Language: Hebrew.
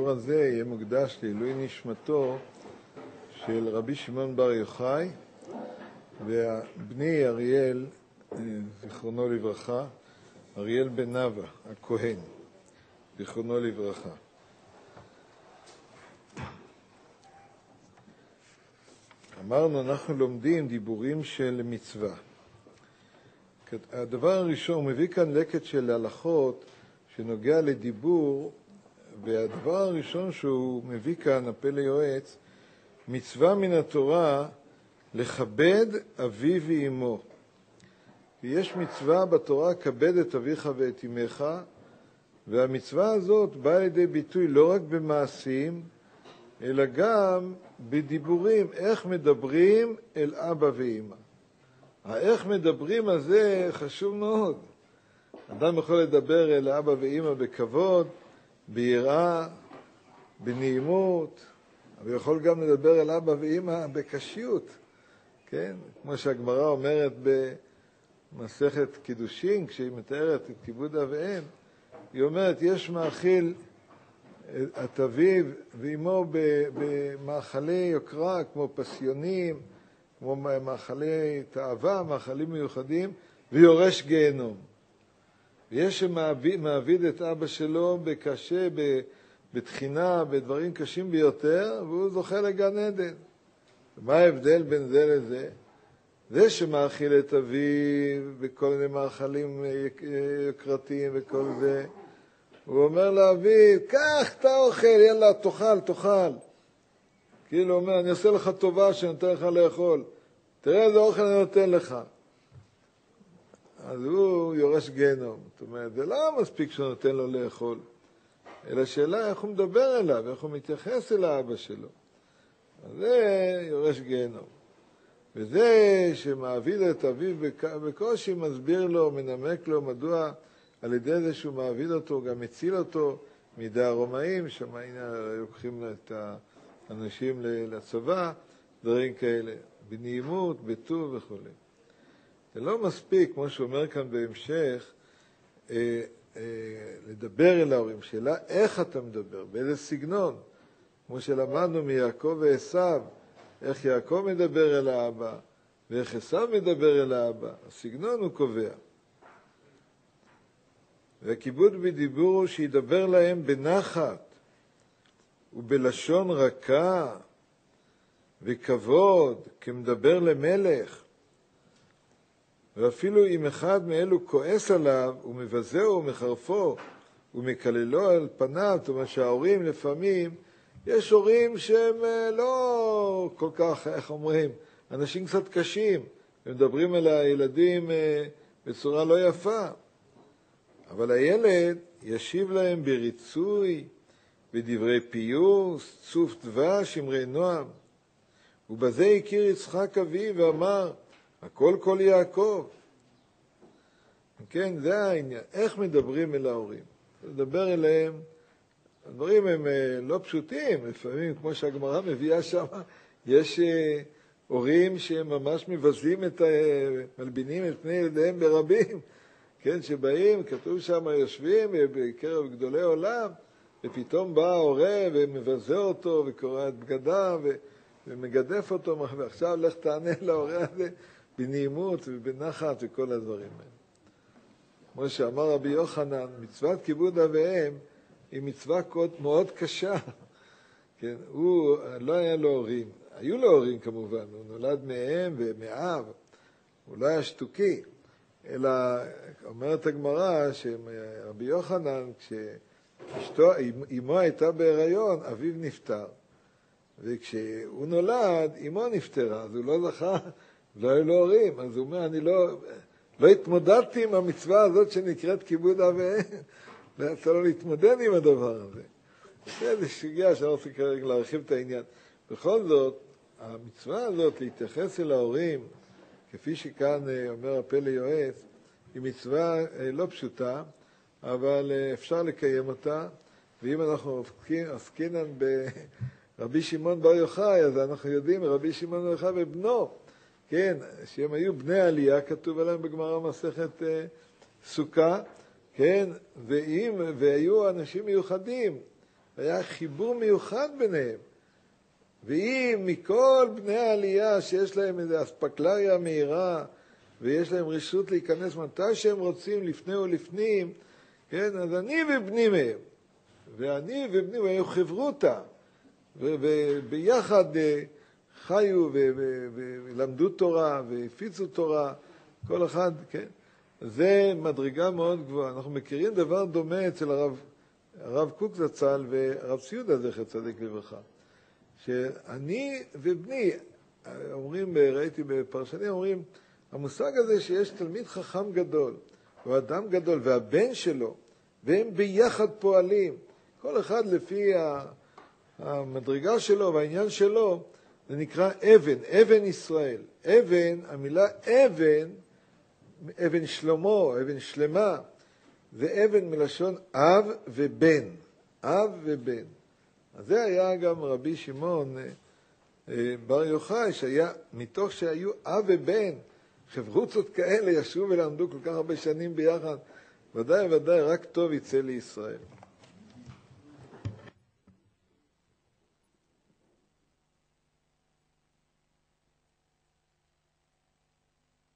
השיעור הזה יהיה מוקדש לעילוי נשמתו של רבי שמעון בר יוחאי ובני אריאל, זיכרונו לברכה, אריאל בן נווה, הכהן, זיכרונו לברכה. אמרנו, אנחנו לומדים דיבורים של מצווה. הדבר הראשון, הוא מביא כאן לקט של הלכות שנוגע לדיבור, והדבר הראשון שהוא מביא כאן, הפלא יועץ, מצווה מן התורה לכבד אבי ואמו. יש מצווה בתורה, כבד את אביך ואת אמך, והמצווה הזאת באה לידי ביטוי לא רק במעשים, אלא גם בדיבורים, איך מדברים אל אבא ואמא. האיך מדברים הזה חשוב מאוד. אדם יכול לדבר אל אבא ואמא בכבוד, ביראה, בנעימות, אבל יכול גם לדבר אל אבא ואמא בקשיות, כן? כמו שהגמרא אומרת במסכת קידושין, כשהיא מתארת את כיבוד אב ואם, היא אומרת, יש מאכיל את אביו ואמו במאכלי יוקרה, כמו פסיונים, כמו מאכלי תאווה, מאכלים מיוחדים, ויורש גיהנום. ויש שמעביד את אבא שלו בקשה, בתחינה, בדברים קשים ביותר, והוא זוכה לגן עדן. מה ההבדל בין זה לזה? זה שמאכיל את אביו בכל מיני מאכלים יוקרתיים וכל זה, הוא אומר לאביו, קח את האוכל, יאללה, תאכל. כאילו הוא אומר, אני עושה לך טובה שאני נותן לך לאכול. תראה איזה אוכל אני נותן לך. אז הוא יורש גיהנום. זאת אומרת, זה לא מספיק שהוא נותן לו לאכול, אלא שאלה איך הוא מדבר אליו, איך הוא מתייחס אל האבא שלו. אז זה יורש גיהנום. וזה שמעביד את אביו בקושי מסביר לו, מנמק לו, מדוע על ידי זה שהוא מעביד אותו, גם מציל אותו מידי הרומאים, שמה לוקחים את האנשים לצבא, דברים כאלה, בנעימות, בטוב וכו'. זה לא מספיק, כמו שאומר כאן בהמשך, לדבר אל ההורים. שאלה איך אתה מדבר, באיזה סגנון, כמו שלמדנו מיעקב ועשיו, איך יעקב מדבר אל האבא, ואיך עשיו מדבר אל האבא. הסגנון הוא קובע. והכיבוד בדיבור הוא שידבר להם בנחת ובלשון רכה וכבוד, כמדבר למלך. ואפילו אם אחד מאלו כועס עליו ומבזהו ומחרפו ומקללו על פניו, זאת אומרת שההורים לפעמים, יש הורים שהם לא כל כך, איך אומרים, אנשים קצת קשים, ומדברים על הילדים בצורה לא יפה. אבל הילד ישיב להם בריצוי, בדברי פיוס, צוף דבש, אמרי נועם. ובזה הכיר יצחק אביו ואמר, הכל כל יעקב. כן, זה העניין. איך מדברים אל ההורים? לדבר אליהם, הדברים הם לא פשוטים. לפעמים, כמו שהגמרא מביאה שם, יש הורים שהם ממש מבזים מלבינים את פני ילדיהם ברבים. כן, שבאים, כתוב שם, יושבים בקרב גדולי עולם, ופתאום בא ההורה ומבזה אותו וקורא את בגדיו ומגדף אותו, ועכשיו לך תענה להורה הזה בנעימות ובנחת וכל הדברים האלה. כמו שאמר רבי יוחנן, מצוות כיבוד אב ואם היא מצווה מאוד קשה. כן, הוא לא היה לו הורים. היו לו הורים כמובן, הוא נולד מאם ומאב, הוא לא היה שתוקי. אלא אומרת הגמרא שרבי יוחנן, כשאמו הייתה בהיריון, אביו נפטר. וכשהוא נולד, אמו נפטרה, אז הוא לא זכה, לא היו לו הורים. אז הוא אומר, אני לא התמודדתי עם המצווה הזאת שנקראת כיבוד אב ואם. לא יצא לו להתמודד עם הדבר הזה. זה שגיאה שאני רוצה כרגע להרחיב את העניין. בכל זאת, המצווה הזאת להתייחס אל ההורים, כפי שכאן אומר הפלא יועץ, היא מצווה לא פשוטה, אבל אפשר לקיים אותה, ואם אנחנו עסקינן ברבי שמעון בר יוחאי, אז אנחנו יודעים, רבי שמעון בר יוחאי ובנו, כן, שהם היו בני עלייה, כתוב עליהם בגמרא מסכת סוכה, כן, והיו אנשים מיוחדים, היה חיבור מיוחד ביניהם. ואם מכל בני העלייה שיש להם איזו אספקלריה מהירה, ויש להם רשות להיכנס מתי שהם רוצים, לפני או לפנים, כן, אז אני ובני מהם. ואני ובני מהם היו חברותה, וביחד חיו ולמדו תורה והפיצו תורה, כל אחד, כן. זה מדרגה מאוד גבוהה. אנחנו מכירים דבר דומה אצל הרב קוק זצ"ל והרב ציודה זכר צדיק לברכה. שאני ובני, אומרים, ראיתי בפרשנים, אומרים, המושג הזה שיש תלמיד חכם גדול, או אדם גדול, והבן שלו, והם ביחד פועלים, כל אחד לפי המדרגה שלו והעניין שלו, זה נקרא אבן, אבן ישראל. אבן, המילה אבן, אבן שלמה, אבן שלמה, זה אבן מלשון אב ובן, אב ובן. אז זה היה גם רבי שמעון בר יוחאי, שהיה, מתוך שהיו אב ובן, חברוצות כאלה ישבו ולמדו כל כך הרבה שנים ביחד, ודאי ודאי רק טוב יצא לישראל.